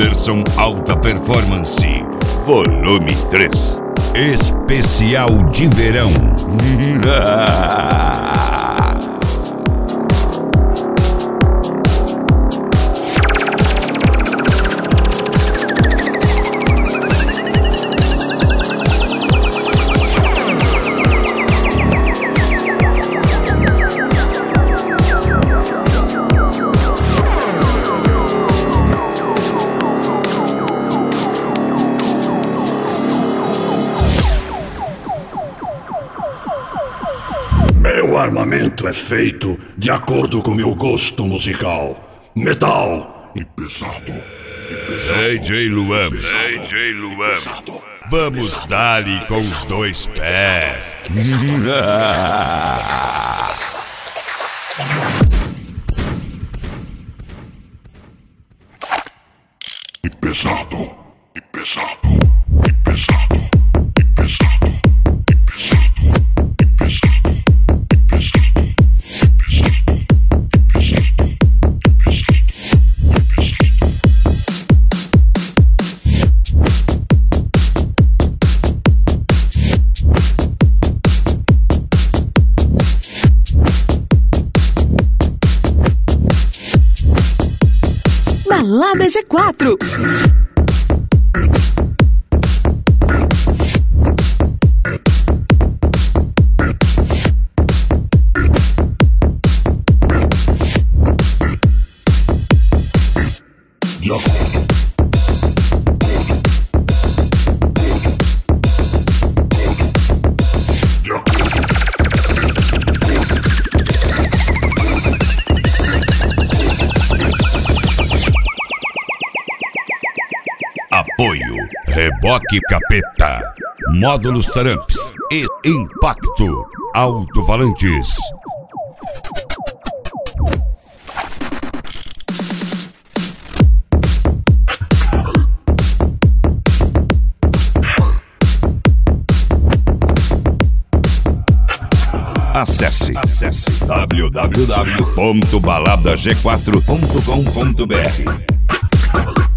Anderson Alta Performance, volume 3, especial de verão. Meu armamento é feito de acordo com meu gosto musical. Metal e pesado. DJ Luan, vamos dar-lhe com os dois pés. E pesado, e pesado, e pesado, e pesado, e pesado, e pesado. Balada G4. Apoio Reboque Capeta, Módulos Taramps e Impacto Alto-Falantes. Acesse www.baladag4.com.br.